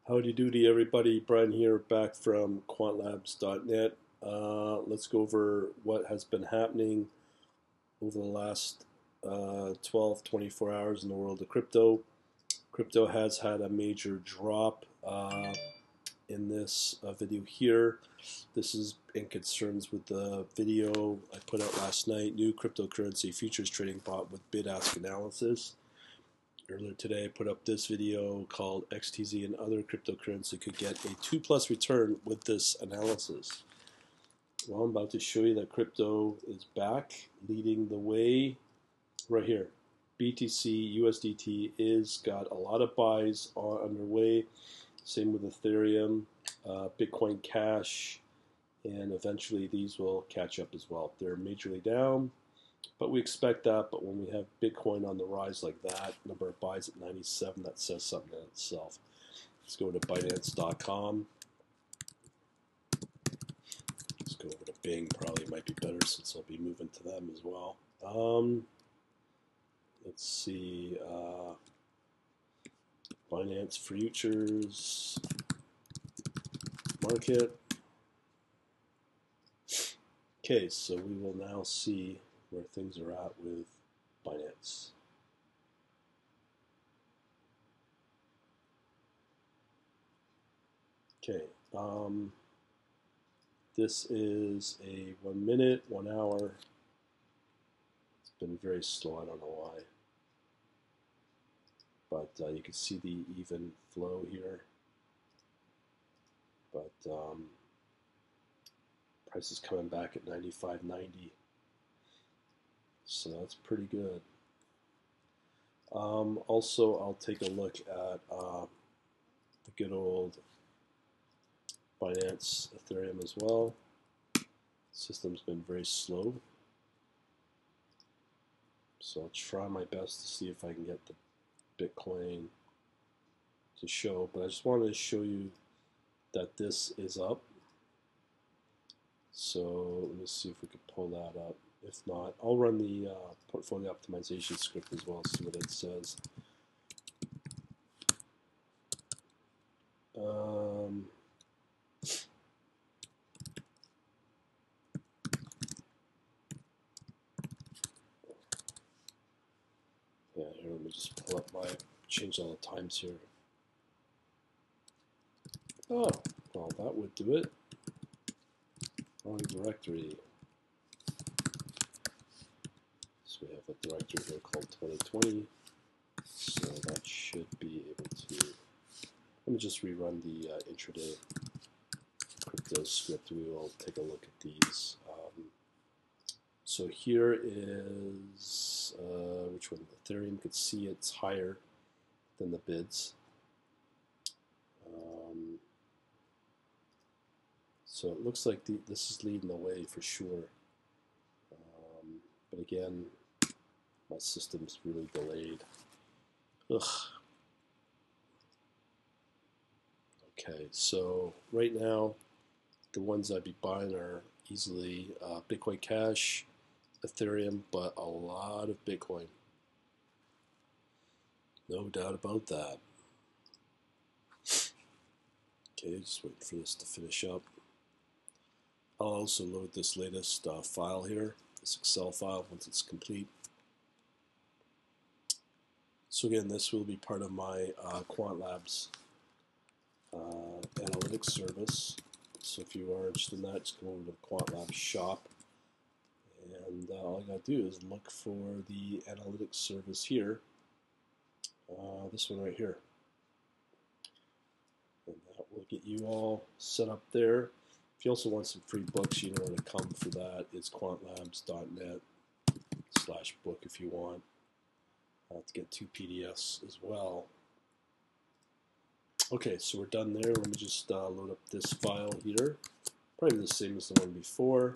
Howdy doody, everybody. Brian here, back from quantlabs.net. Let's go over what has been happening over the last 12, 24 hours in the world of crypto. Crypto has had a major drop in this video here. This is in concerns with the video I put out last night, new cryptocurrency futures trading bot with bid-ask analysis. Earlier today, I put up this video called XTZ and other cryptocurrency could get a 2+ return with this analysis. Well, I'm about to show you that crypto is back, leading the way right here. BTC, USDT is got a lot of buys underway. Same with Ethereum, Bitcoin Cash, and eventually these will catch up as well. They're majorly down. But we expect that, but when we have Bitcoin on the rise like that, number of buys at 97, that says something in itself. Let's go to Binance.com. Let's go over to Bing, probably might be better since I'll be moving to them as well. Let's see, Binance Futures, market. Okay, so we will now see where things are at with Binance. Okay, this is a 1 minute, 1 hour. It's been very slow, I don't know why. But you can see the even flow here. But price is coming back at 95.90. So that's pretty good. Also, I'll take a look at the good old Binance Ethereum as well. System's been very slow. So I'll try my best to see if I can get the Bitcoin to show. But I just wanted to show you that this is up. So let me see if we can pull that up. If not, I'll run the portfolio optimization script as well, see what it says. Yeah, here, let me just pull up change all the times here. Oh, well, that would do it. Wrong directory. So we have a directory here called 2020. So that should be able to. Let me just rerun the intraday crypto script. We will take a look at these. So here is which one? Ethereum. You can see it's higher than the bids. So it looks like this is leading the way for sure. But again, my system's really delayed. Ugh. Okay, so right now, the ones I'd be buying are easily Bitcoin Cash, Ethereum, but a lot of Bitcoin. No doubt about that. Okay, just waiting for this to finish up. I'll also load this latest file here, this Excel file, once it's complete. So again, this will be part of my QuantLabs analytics service. So if you are interested in that, just go over to the QuantLabs shop. And all you got to do is look for the analytics service here. This one right here. And that will get you all set up there. If you also want some free books, you know where to come for that. It's quantlabs.net/book if you want to get 2 PDFs as well. Okay, so we're done there. Let me just load up this file here. Probably the same as the one before.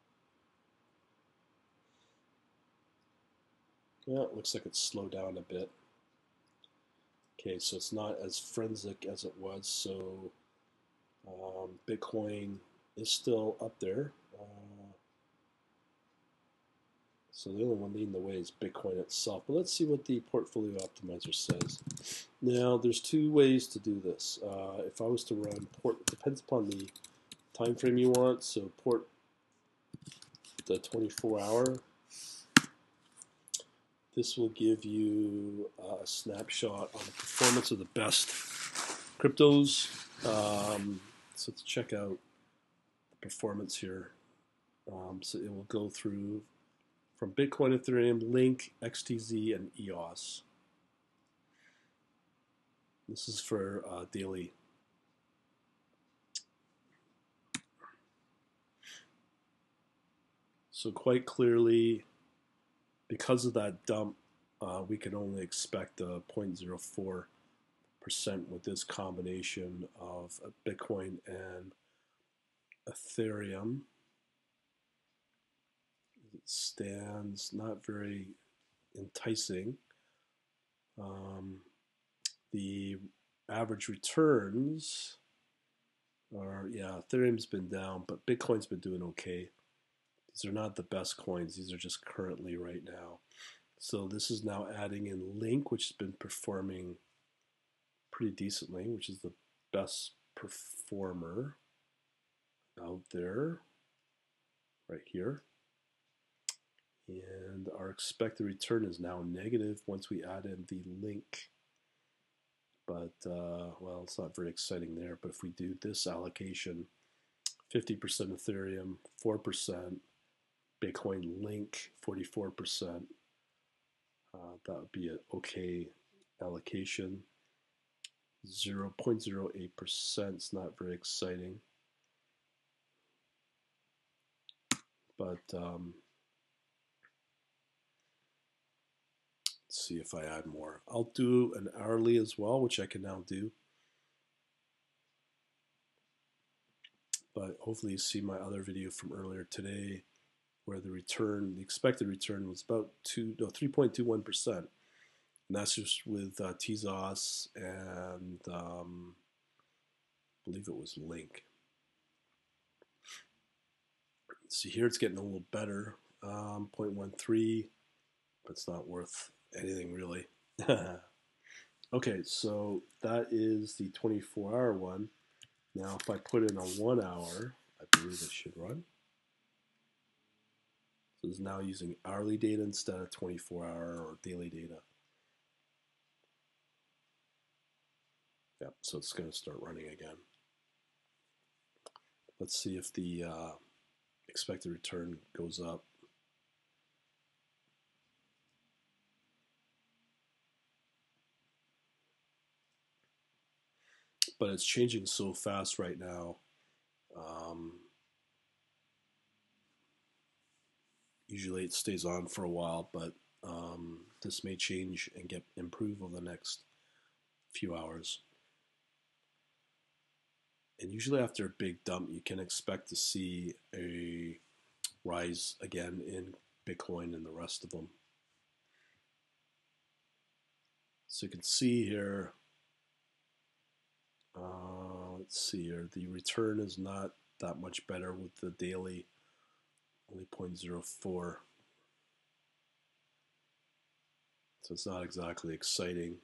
Yeah, it looks like it's slowed down a bit. Okay, so it's not as forensic as it was. So Bitcoin is still up there. So the only one leading the way is Bitcoin itself. But let's see what the portfolio optimizer says. Now, there's two ways to do this. If I was to run port, it depends upon the time frame you want. So port the 24-hour. This will give you a snapshot on the performance of the best cryptos. So let's check out the performance here. So it will go through from Bitcoin, Ethereum, Link, XTZ, and EOS. This is for daily. So quite clearly, because of that dump, we can only expect a 0.04% with this combination of Bitcoin and Ethereum. It stands not very enticing. The average returns are, yeah, Ethereum's been down, but Bitcoin's been doing okay. These are not the best coins. These are just currently right now. So this is now adding in Link, which has been performing pretty decently, which is the best performer out there right here. And our expected return is now negative once we add in the Link. But, well, it's not very exciting there. But if we do this allocation, 50% Ethereum, 4%, Bitcoin Link, 44%, that would be an okay allocation. 0.08% is not very exciting. But let's see if I add more. I'll do an hourly as well, which I can now do. But hopefully you see my other video from earlier today where the expected return was about 3.21%. And that's just with Tezos and I believe it was Link. See here it's getting a little better, 0.13, but it's not worth anything really. Okay, so that is the 24-hour one. Now if I put in a 1 hour, I believe it should run. So it's now using hourly data instead of 24-hour or daily data. Yeah, so it's going to start running again. Let's see if the expected return goes up. But it's changing so fast right now. Usually it stays on for a while, but this may change and improve over the next few hours. And usually after a big dump, you can expect to see a rise again in Bitcoin and the rest of them. So you can see here, let's see here, the return is not that much better with the daily, only 0.04. So it's not exactly exciting.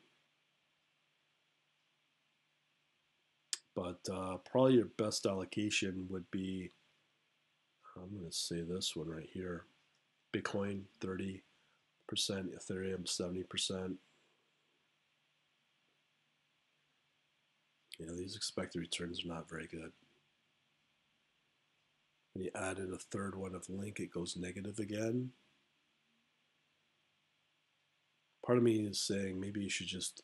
But probably your best allocation would be, I'm going to say this one right here, Bitcoin 30%, Ethereum 70%. You know, these expected returns are not very good. When you add in a third one of Link, it goes negative again. Part of me is saying maybe you should just,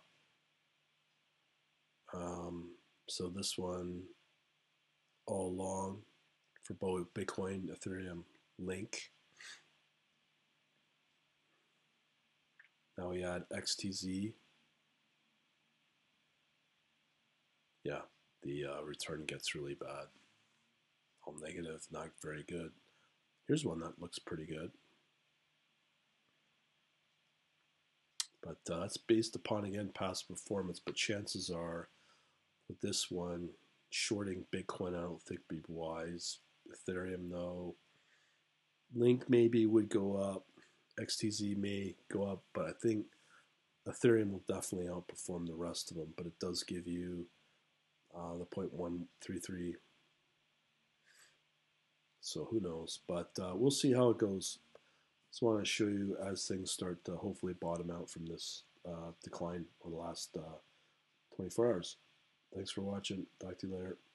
so this one all along for both Bitcoin, Ethereum, Link. Now we add XTZ. Yeah, the return gets really bad. All negative, not very good. Here's one that looks pretty good. But that's based upon, again, past performance. But chances are, with this one, shorting Bitcoin, I don't think would be wise. Ethereum, though, Link maybe would go up, XTZ may go up, but I think Ethereum will definitely outperform the rest of them. But it does give you the 0.133. So who knows? But we'll see how it goes. Just want to show you as things start to hopefully bottom out from this decline over the last 24 hours. Thanks for watching. Talk to you later.